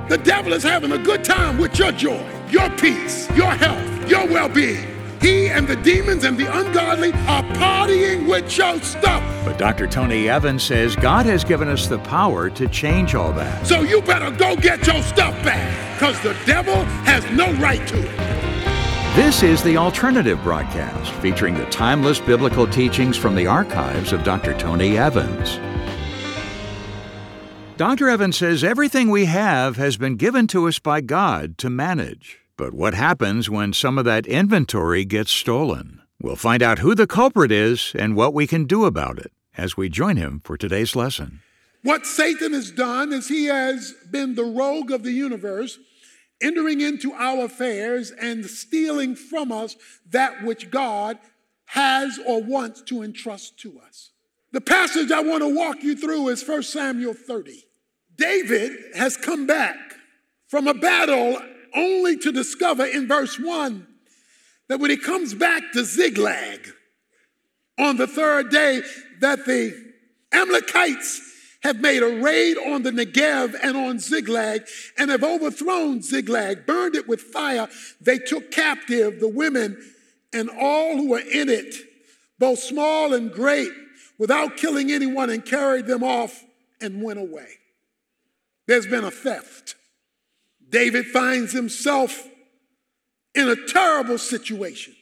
The devil is having a good time with your joy, your peace, your health, your well-being. He and the demons and the ungodly are partying with your stuff. But Dr. Tony Evans says God has given us the power to change all that. So you better go get your stuff back, because the devil has no right to it. This is The Alternative Broadcast, featuring the timeless biblical teachings from the archives of Dr. Tony Evans. Dr. Evans says everything we have has been given to us by God to manage. But what happens when some of that inventory gets stolen? We'll find out who the culprit is and what we can do about it as we join him for today's lesson. What Satan has done is he has been the rogue of the universe, entering into our affairs and stealing from us that which God has or wants to entrust to us. The passage I want to walk you through is 1 Samuel 30. David has come back from a battle only to discover in verse 1 that when he comes back to Ziklag on the third day, that the Amalekites have made a raid on the Negev and on Ziklag and have overthrown Ziklag, burned it with fire. They took captive the women and all who were in it, both small and great, without killing anyone, and carried them off and went away. There's been a theft. David finds himself in a terrible situation.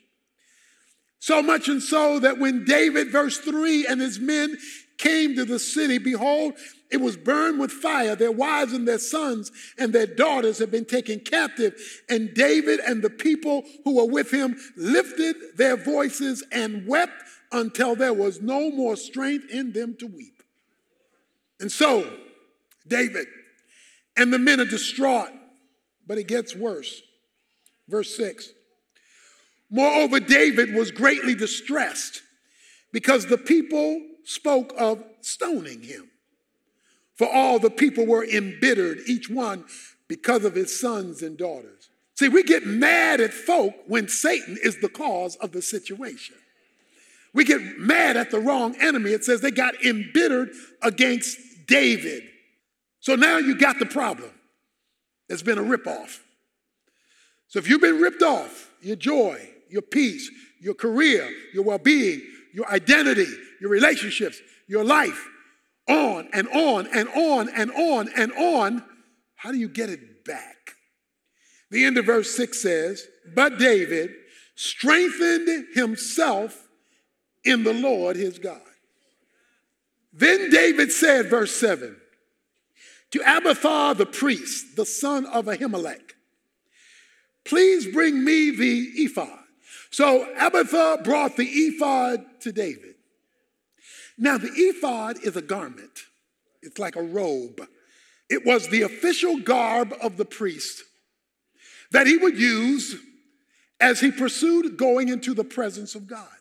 So much and so that when David, verse 3, and his men came to the city, behold, it was burned with fire. Their wives and their sons and their daughters had been taken captive. And David and the people who were with him lifted their voices and wept until there was no more strength in them to weep. And so, David and the men are distraught, but it gets worse. Verse 6. Moreover, David was greatly distressed because the people spoke of stoning him. For all the people were embittered, each one because of his sons and daughters. See, we get mad at folk when Satan is the cause of the situation. We get mad at the wrong enemy. It says they got embittered against David. So now you got the problem. There's been a ripoff. So if you've been ripped off, your joy, your peace, your career, your well-being, your identity, your relationships, your life, on and on and on and on and on, how do you get it back? The end of verse 6 says, but David strengthened himself in the Lord his God. Then David said, verse 7, to Abiathar the priest, the son of Ahimelech, please bring me the ephod. So Abiathar brought the ephod to David. Now the ephod is a garment. It's like a robe. It was the official garb of the priest that he would use as he pursued going into the presence of God.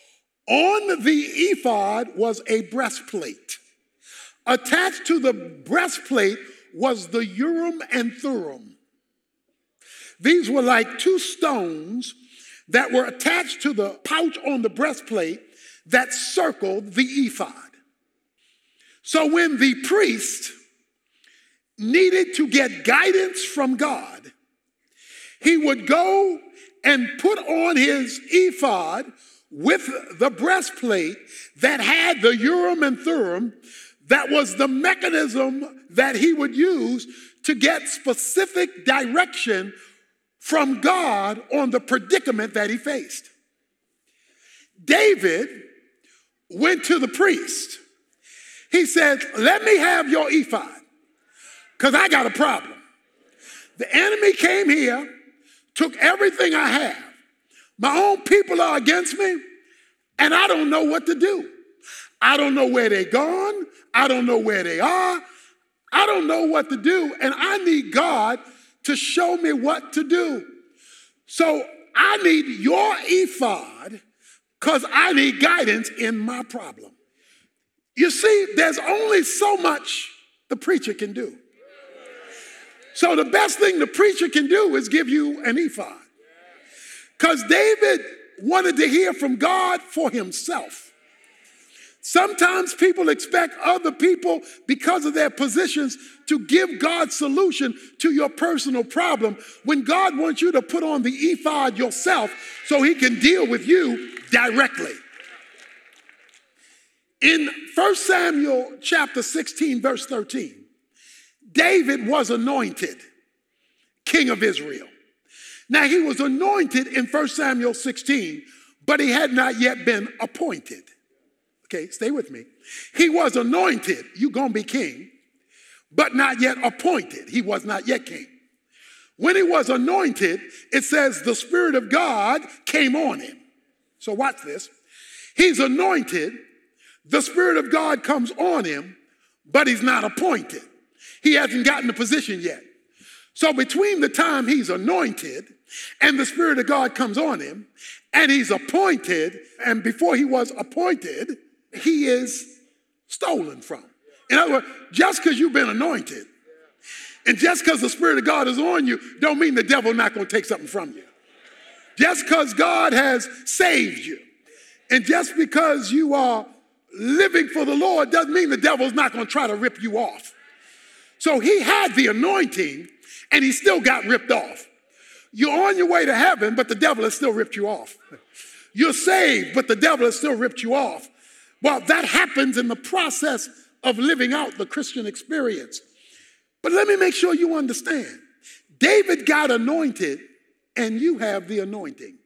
On the ephod was a breastplate. Attached to the breastplate was the Urim and Thummim. These were like two stones that were attached to the pouch on the breastplate that circled the ephod. So when the priest needed to get guidance from God, he would go and put on his ephod with the breastplate that had the Urim and Thummim. That was the mechanism that he would use to get specific direction from God on the predicament that he faced. David went to the priest. He said, let me have your ephod, because I got a problem. The enemy came here, took everything I have. My own people are against me, and I don't know what to do. I don't know where they're gone. I don't know where they are. I don't know what to do, and I need God to show me what to do. So I need your ephod because I need guidance in my problem. You see, there's only so much the preacher can do. So the best thing the preacher can do is give you an ephod. Because David wanted to hear from God for himself. Sometimes people expect other people, because of their positions, to give God's solution to your personal problem, when God wants you to put on the ephod yourself so he can deal with you directly. In 1 Samuel chapter 16, verse 13, David was anointed king of Israel. Now, he was anointed in 1 Samuel 16, but he had not yet been appointed. Okay, stay with me. He was anointed, you're going to be king, but not yet appointed. He was not yet king. When he was anointed, it says the Spirit of God came on him. So watch this. He's anointed, the Spirit of God comes on him, but he's not appointed. He hasn't gotten the position yet. So between the time he's anointed and the Spirit of God comes on him and he's appointed, and before he was appointed, he is stolen from. In other words, just because you've been anointed and just because the Spirit of God is on you don't mean the devil not going to take something from you. Just because God has saved you and just because you are living for the Lord doesn't mean the devil's not going to try to rip you off. So he had the anointing and he still got ripped off. You're on your way to heaven, but the devil has still ripped you off. You're saved, but the devil has still ripped you off. Well, that happens in the process of living out the Christian experience. But let me make sure you understand. David got anointed, and you have the anointing.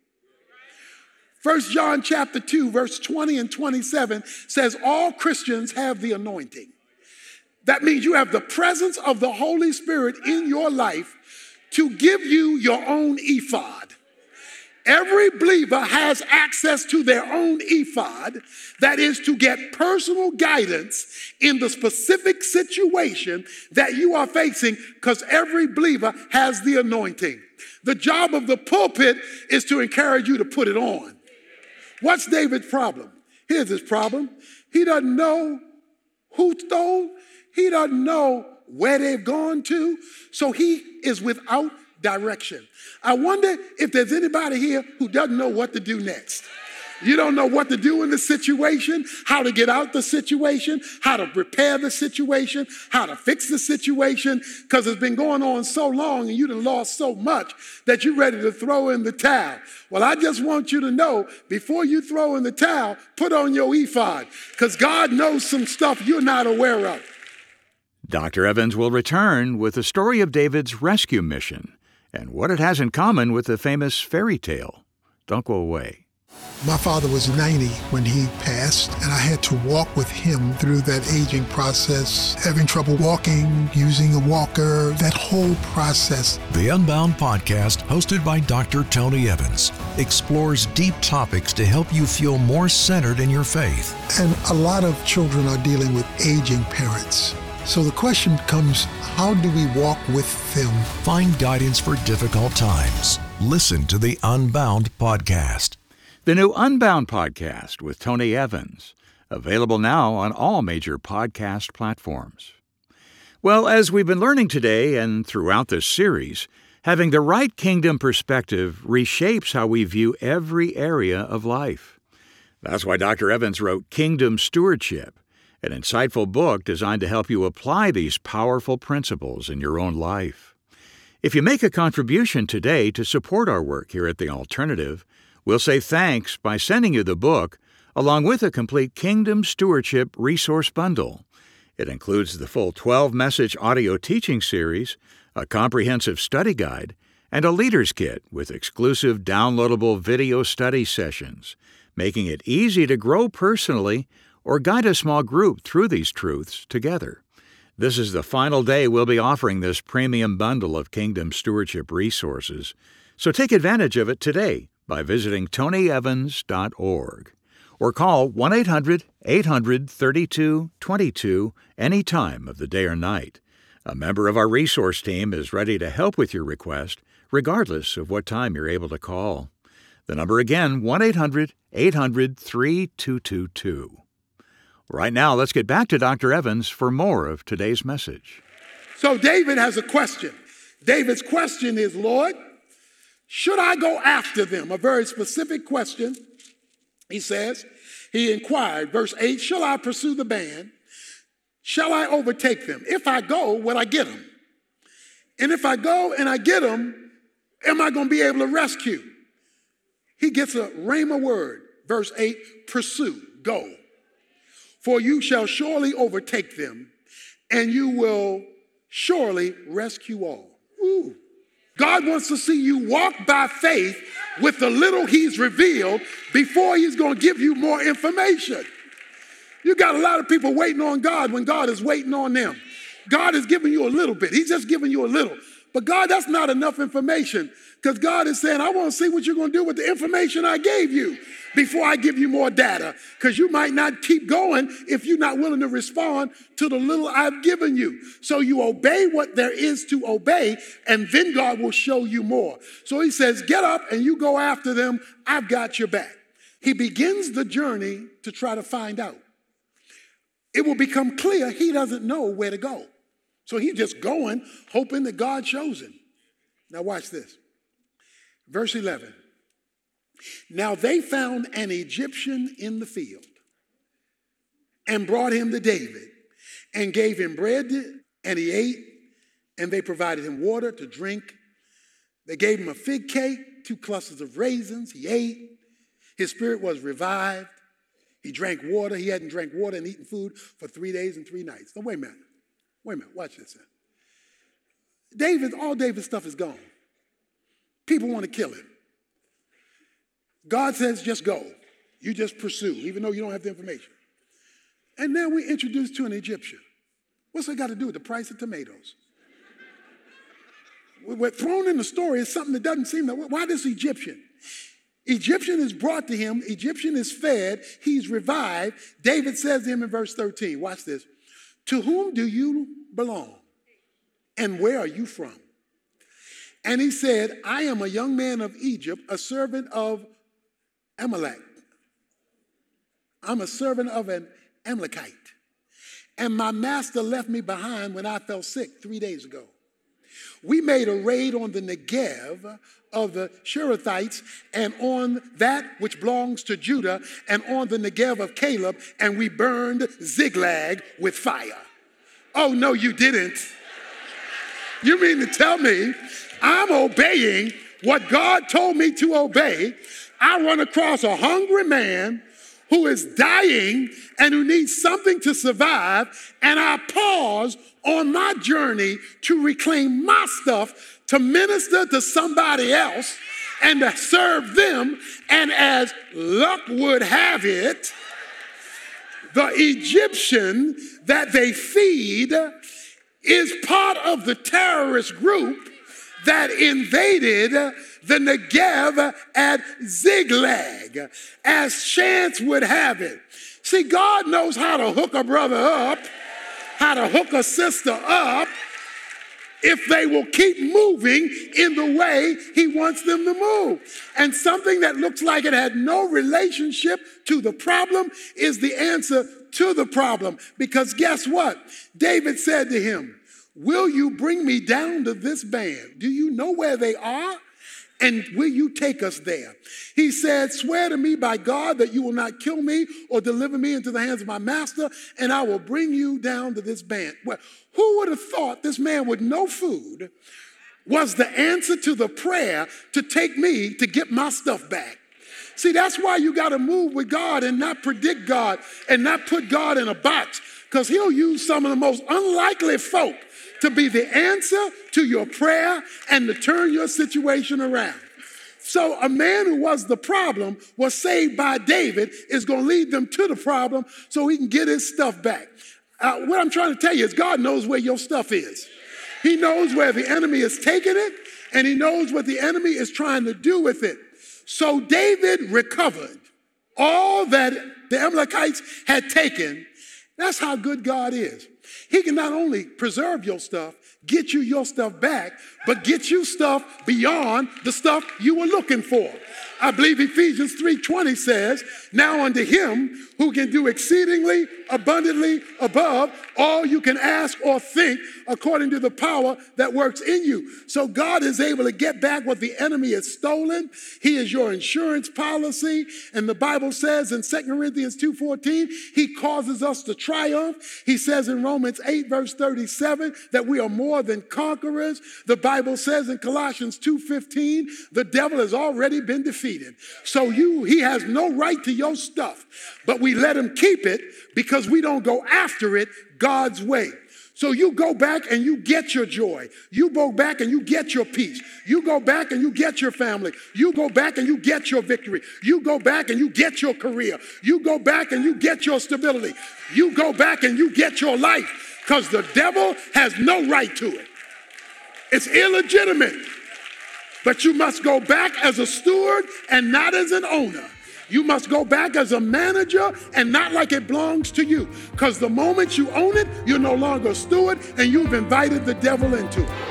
1 John chapter 2, verse 20 and 27 says all Christians have the anointing. That means you have the presence of the Holy Spirit in your life to give you your own ephod. Every believer has access to their own ephod, that is to get personal guidance in the specific situation that you are facing, because every believer has the anointing. The job of the pulpit is to encourage you to put it on. What's David's problem? Here's his problem. He doesn't know who stole. He doesn't know where they've gone to. So he is without direction. I wonder if there's anybody here who doesn't know what to do next. You don't know what to do in the situation, how to get out the situation, how to repair the situation, how to fix the situation, because it's been going on so long and you done lost so much that you're ready to throw in the towel. Well, I just want you to know, before you throw in the towel, put on your ephod, because God knows some stuff you're not aware of. Dr. Evans will return with the story of David's rescue mission and what it has in common with the famous fairy tale. Don't go away. My father was 90 when he passed, and I had to walk with him through that aging process, having trouble walking, using a walker, that whole process. The Unbound podcast, hosted by Dr. Tony Evans, explores deep topics to help you feel more centered in your faith. And a lot of children are dealing with aging parents. So the question becomes, how do we walk with them? Find guidance for difficult times. Listen to the Unbound podcast. The new Unbound podcast with Tony Evans, available now on all major podcast platforms. Well, as we've been learning today and throughout this series, having the right kingdom perspective reshapes how we view every area of life. That's why Dr. Evans wrote Kingdom Stewardship, an insightful book designed to help you apply these powerful principles in your own life. If you make a contribution today to support our work here at The Alternative, we'll say thanks by sending you the book, along with a complete Kingdom Stewardship resource bundle. It includes the full 12-message audio teaching series, a comprehensive study guide, and a leader's kit with exclusive downloadable video study sessions, making it easy to grow personally or guide a small group through these truths together. This is the final day we'll be offering this premium bundle of Kingdom Stewardship resources, so take advantage of it today by visiting tonyevans.org or call 1-800-800-3222 any time of the day or night. A member of our resource team is ready to help with your request, regardless of what time you're able to call. The number again, 1-800-800-3222. Right now, let's get back to Dr. Evans for more of today's message. So David has a question. David's question is, Lord, should I go after them? A very specific question. He says, He inquired, verse 8, shall I pursue the band? Shall I overtake them? If I go, will I get them? And if I go and I get them, am I going to be able to rescue? He gets a rhema word, verse 8, pursue, go. For you shall surely overtake them, and you will surely rescue all. Ooh. God wants to see you walk by faith with the little he's revealed before he's going to give you more information. You got a lot of people waiting on God when God is waiting on them. God is giving you a little bit. He's just giving you a little. But God, that's not enough information, because God is saying, I want to see what you're going to do with the information I gave you before I give you more data, because you might not keep going if you're not willing to respond to the little I've given you. So you obey what there is to obey, and then God will show you more. So he says, get up and you go after them. I've got your back. He begins the journey to try to find out. It will become clear he doesn't know where to go. So he's just going, hoping that God shows him. Now watch this. Verse 11. Now they found an Egyptian in the field and brought him to David and gave him bread and he ate, and they provided him water to drink. They gave him a fig cake, 2 clusters of raisins. He ate. His spirit was revived. He drank water. He hadn't drank water and eaten food for 3 days and 3 nights. Now, wait a minute. Watch this. All David's stuff is gone. People want to kill him. God says, just go. You just pursue, even though you don't have the information. And now we're introduced to an Egyptian. What's that got to do with the price of tomatoes? We're thrown in the story as something that doesn't seem that. Why this Egyptian? Egyptian is brought to him. Egyptian is fed. He's revived. David says to him in verse 13, watch this. To whom do you belong? And where are you from? And he said, I am a young man of Egypt, a servant of Amalek. I'm a servant of an Amalekite. And my master left me behind when I fell sick 3 days ago. We made a raid on the Negev of the Sherethites and on that which belongs to Judah and on the Negev of Caleb, and we burned Ziklag with fire. Oh, no, you didn't. You mean to tell me I'm obeying what God told me to obey? I run across a hungry man who is dying and who needs something to survive, and I pause on my journey to reclaim my stuff, to minister to somebody else and to serve them. And as luck would have it, the Egyptian that they feed is part of the terrorist group that invaded the Negev at Ziklag, as chance would have it. See, God knows how to hook a brother up, how to hook a sister up, if they will keep moving in the way he wants them to move. And something that looks like it had no relationship to the problem is the answer to the problem. Because guess what? David said to him, will you bring me down to this band? Do you know where they are? And will you take us there? He said, swear to me by God that you will not kill me or deliver me into the hands of my master, and I will bring you down to this band. Well, who would have thought this man with no food was the answer to the prayer to take me to get my stuff back? See, that's why you got to move with God and not predict God and not put God in a box, because he'll use some of the most unlikely folk to be the answer to your prayer and to turn your situation around. So a man who was the problem was saved by David is going to lead them to the problem so he can get his stuff back. What I'm trying to tell you is God knows where your stuff is. He knows where the enemy is taking it, and he knows what the enemy is trying to do with it. So David recovered all that the Amalekites had taken. That's how good God is. He can not only preserve your stuff, get you your stuff back, but get you stuff beyond the stuff you were looking for. I believe Ephesians 3:20 says, now unto him who can do exceedingly abundantly above all you can ask or think according to the power that works in you. So God is able to get back what the enemy has stolen. He is your insurance policy. And the Bible says in 2 Corinthians 2:14, he causes us to triumph. He says in Romans 8 verse 37 that we are more than conquerors. The Bible says in Colossians 2:15, the devil has already been defeated. So he has no right to your stuff, but we let him keep it because we don't go after it God's way. So you go back and you get your joy. You go back and you get your peace. You go back and you get your family. You go back and you get your victory. You go back and you get your career. You go back and you get your stability. You go back and you get your life because the devil has no right to it. It's illegitimate. But you must go back as a steward and not as an owner. You must go back as a manager and not like it belongs to you. Because the moment you own it, you're no longer a steward and you've invited the devil into it.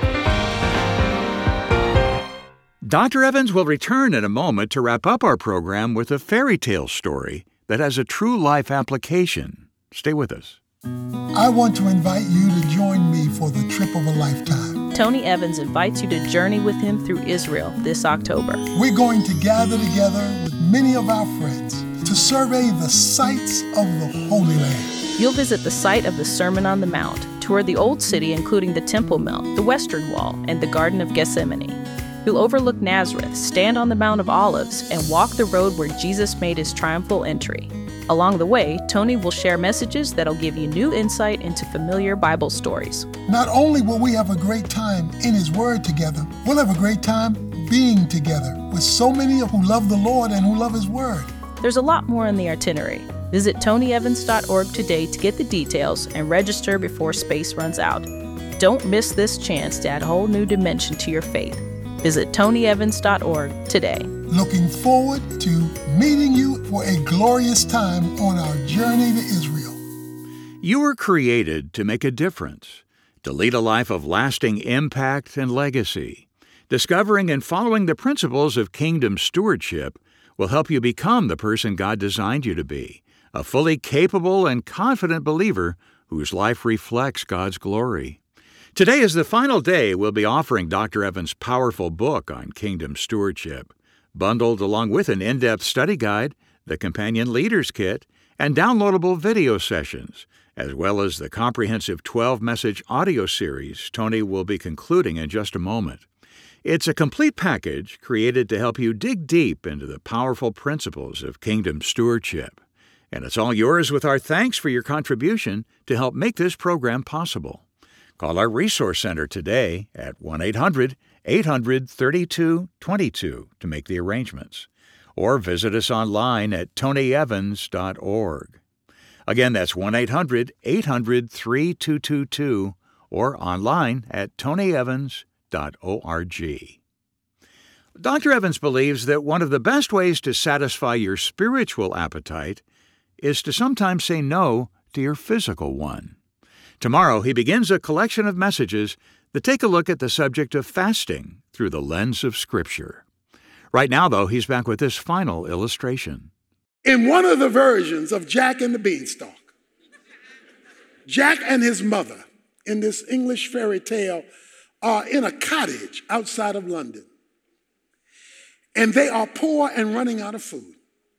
Dr. Evans will return in a moment to wrap up our program with a fairy tale story that has a true life application. Stay with us. I want to invite you to join me for the trip of a lifetime. Tony Evans invites you to journey with him through Israel this October. We're going to gather together with many of our friends to survey the sights of the Holy Land. You'll visit the site of the Sermon on the Mount, tour the Old City including the Temple Mount, the Western Wall, and the Garden of Gethsemane. You'll overlook Nazareth, stand on the Mount of Olives, and walk the road where Jesus made his triumphal entry. Along the way, Tony will share messages that'll give you new insight into familiar Bible stories. Not only will we have a great time in His Word together, we'll have a great time being together with so many who love the Lord and who love His Word. There's a lot more in the itinerary. Visit tonyevans.org today to get the details and register before space runs out. Don't miss this chance to add a whole new dimension to your faith. Visit tonyevans.org today. Looking forward to meeting you for a glorious time on our journey to Israel. You were created to make a difference, to lead a life of lasting impact and legacy. Discovering and following the principles of kingdom stewardship will help you become the person God designed you to be, a fully capable and confident believer whose life reflects God's glory. Today is the final day we'll be offering Dr. Evans' powerful book on kingdom stewardship, bundled along with an in-depth study guide, the companion leaders kit, and downloadable video sessions, as well as the comprehensive 12-message audio series Tony will be concluding in just a moment. It's a complete package created to help you dig deep into the powerful principles of kingdom stewardship. And it's all yours with our thanks for your contribution to help make this program possible. Call our Resource Center today at 1-800-800-3222 to make the arrangements, or visit us online at tonyevans.org. Again, that's 1-800-800-3222 or online at tonyevans.org. Dr. Evans believes that one of the best ways to satisfy your spiritual appetite is to sometimes say no to your physical one. Tomorrow, he begins a collection of messages that take a look at the subject of fasting through the lens of Scripture. Right now, though, he's back with this final illustration. In one of the versions of Jack and the Beanstalk, Jack and his mother in this English fairy tale are in a cottage outside of London. And they are poor and running out of food.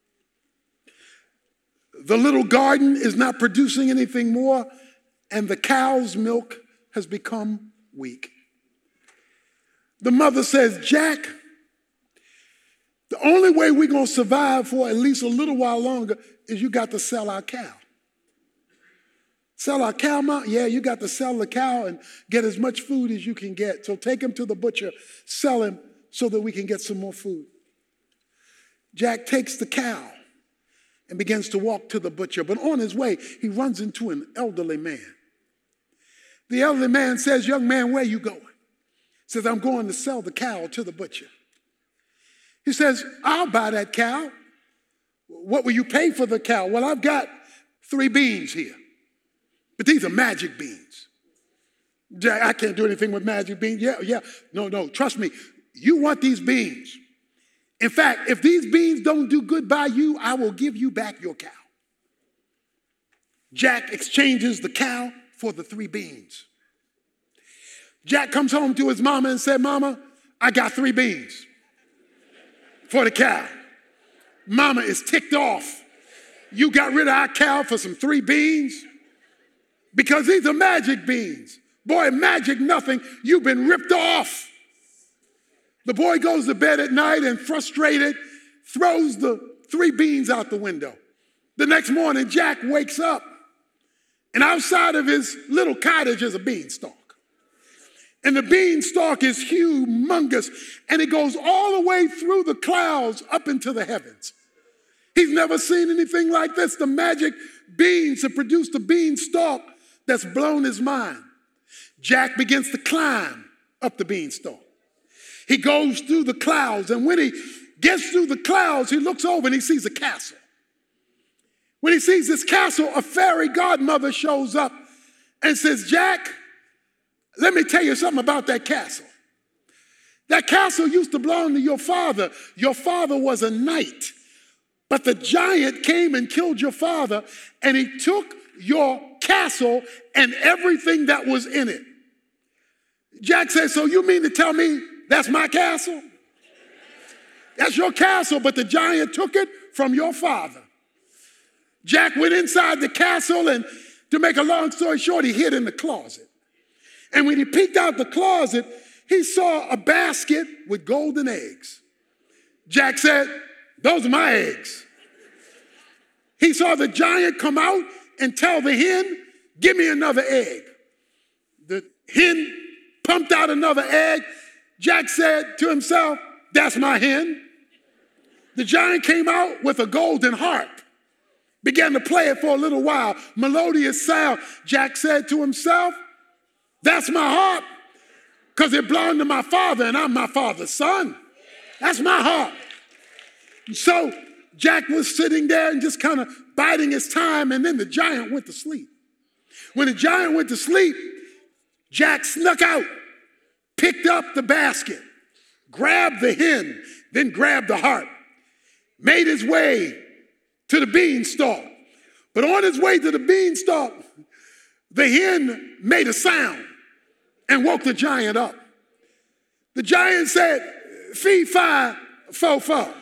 The little garden is not producing anything more, and the cow's milk has become weak. The mother says, Jack, the only way we're going to survive for at least a little while longer is you got to sell our cow. Sell our cow, Mom? Yeah, you got to sell the cow and get as much food as you can get. So take him to the butcher, sell him so that we can get some more food. Jack takes the cow and begins to walk to the butcher. But on his way, he runs into an elderly man. The elderly man says, young man, where are you going? He says, I'm going to sell the cow to the butcher. He says, I'll buy that cow. What will you pay for the cow? Well, I've got 3 beans here, but these are magic beans. Jack, I can't do anything with magic beans. Yeah. No, trust me. You want these beans. In fact, if these beans don't do good by you, I will give you back your cow. Jack exchanges the cow for the 3 beans. Jack comes home to his mama and said, Mama, I got 3 beans for the cow. Mama is ticked off. You got rid of our cow for some 3 beans? Because these are magic beans. Boy, magic nothing. You've been ripped off. The boy goes to bed at night and frustrated, throws the 3 beans out the window. The next morning, Jack wakes up, and outside of his little cottage is a beanstalk. And the beanstalk is humongous, and it goes all the way through the clouds up into the heavens. He's never seen anything like this. The magic beans have produced a beanstalk that's blown his mind. Jack begins to climb up the beanstalk. He goes through the clouds, and when he gets through the clouds, he looks over and he sees a castle. When he sees this castle, a fairy godmother shows up and says, Jack, let me tell you something about that castle. That castle used to belong to your father. Your father was a knight, but the giant came and killed your father, and he took your castle and everything that was in it. Jack says, so you mean to tell me that's my castle? That's your castle, but the giant took it from your father. Jack went inside the castle, and to make a long story short, he hid in the closet. And when he peeked out the closet, he saw a basket with golden eggs. Jack said, those are my eggs. He saw the giant come out and tell the hen, give me another egg. The hen pumped out another egg. Jack said to himself, that's my hen. The giant came out with a golden harp, began to play it for a little while, melodious sound. Jack said to himself, that's my harp, because it belonged to my father, and I'm my father's son. That's my harp. So Jack was sitting there and just kind of biding his time, and then the giant went to sleep. When the giant went to sleep, Jack snuck out, picked up the basket, grabbed the hen, then grabbed the harp, made his way to the beanstalk. But on his way to the beanstalk, the hen made a sound and woke the giant up. The giant said, fee, fi, fo, fo.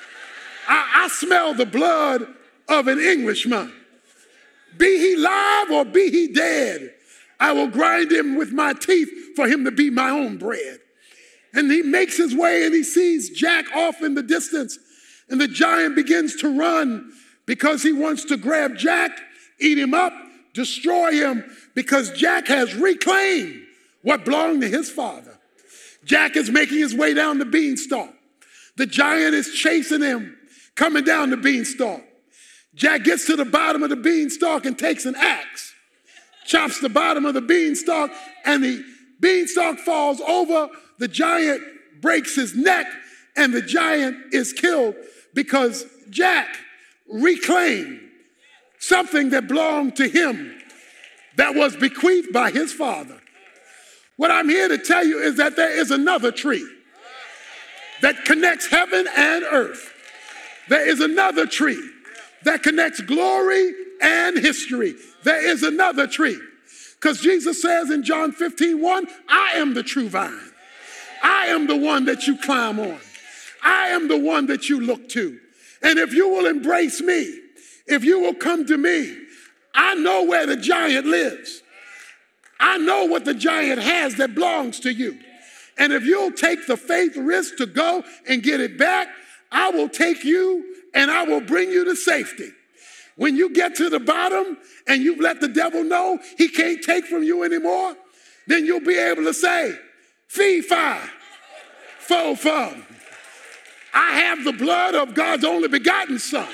I smell the blood of an Englishman. Be he live or be he dead, I will grind him with my teeth for him to be my own bread. And he makes his way and he sees Jack off in the distance. And the giant begins to run because he wants to grab Jack, eat him up, destroy him, because Jack has reclaimed what belonged to his father. Jack is making his way down the beanstalk. The giant is chasing him, coming down the beanstalk. Jack gets to the bottom of the beanstalk and takes an axe, chops the bottom of the beanstalk, and the beanstalk falls over. The giant breaks his neck, and the giant is killed because Jack reclaimed something that belonged to him that was bequeathed by his father. What I'm here to tell you is that there is another tree that connects heaven and earth. There is another tree that connects glory and history. There is another tree. Because Jesus says in John 15:1, I am the true vine. I am the one that you climb on. I am the one that you look to. And if you will embrace me, if you will come to me, I know where the giant lives. I know what the giant has that belongs to you. And if you'll take the faith risk to go and get it back, I will take you and I will bring you to safety. When you get to the bottom and you've let the devil know he can't take from you anymore, then you'll be able to say, fee, fi, fo, fo. I have the blood of God's only begotten son.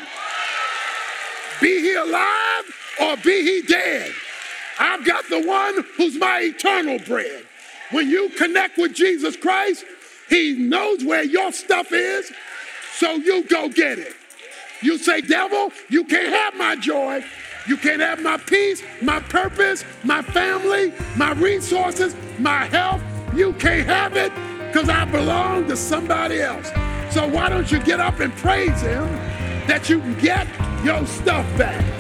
Be he alive or be he dead, I've got the one who's my eternal bread. When you connect with Jesus Christ, he knows where your stuff is, so you go get it. You say, devil, you can't have my joy. You can't have my peace, my purpose, my family, my resources, my health. You can't have it because I belong to somebody else. So why don't you get up and praise him that you can get your stuff back?